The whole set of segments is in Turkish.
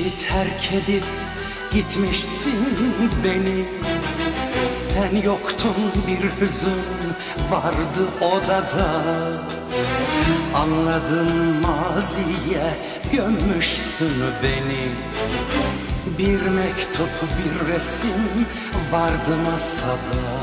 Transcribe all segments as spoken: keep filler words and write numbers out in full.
ki terk edip gitmişsin beni. Sen yoktun, bir hüzün vardı odada. Anladım, maziye gömmüşsün beni. Bir mektup, bir resim vardı masada.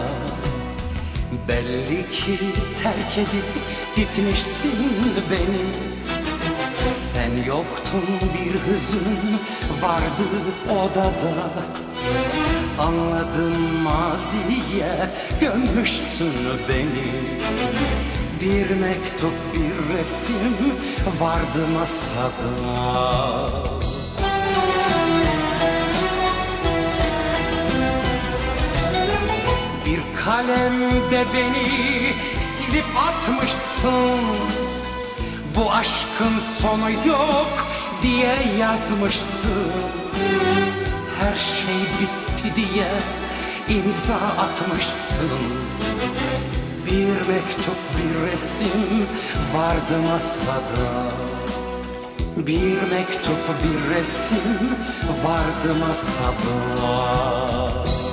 Belli ki terk edip gitmişsin beni. Sen yoktun, bir hüzün vardı odada. Anladım, maziye gömmüşsün beni. Bir mektup, bir resim vardı masada. Bir kalemde beni silip atmışsın. Bu aşkın sonu yok diye yazmışsın. Her şey bitti diye imza atmışsın. Bir mektup, bir resim vardı masada. Bir mektup, bir resim vardı masada.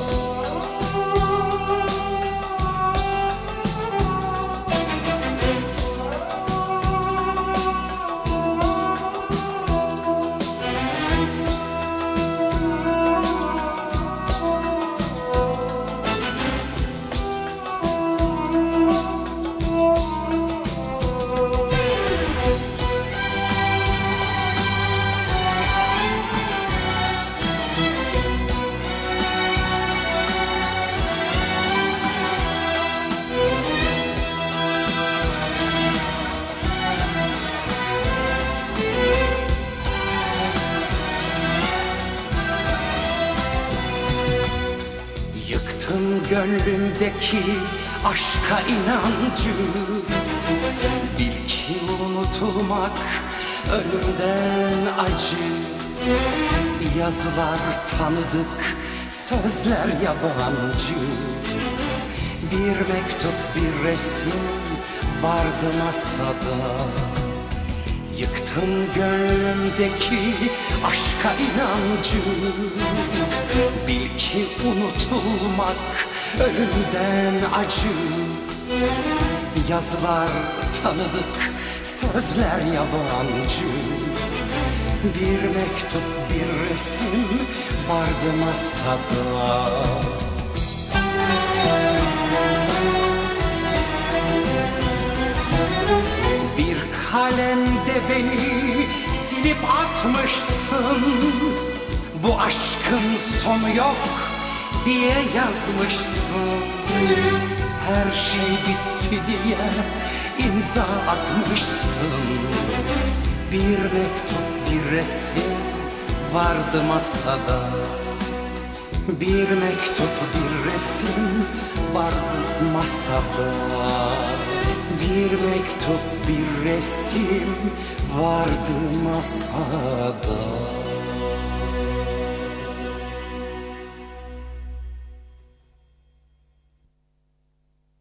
Yıktın gönlümdeki aşka inancı. Bil ki unutulmak ölümden acı. Yazılar tanıdık, sözler yabancı. Bir mektup, bir resim vardı masada. Yıktın gönlümdeki aşka inancı. Bil ki unutulmak ölümden acı. Yazılar tanıdık, sözler yabancı. Bir mektup, bir resim vardı masada. Bir kalemde beni silip atmışsın. Bu aşkın sonu yok diye yazmışsın. Her şey bitti diye imza atmışsın. Bir mektup, bir resim vardı masada. Bir mektup, bir resim vardı masada. Bir mektup, bir resim vardı masada.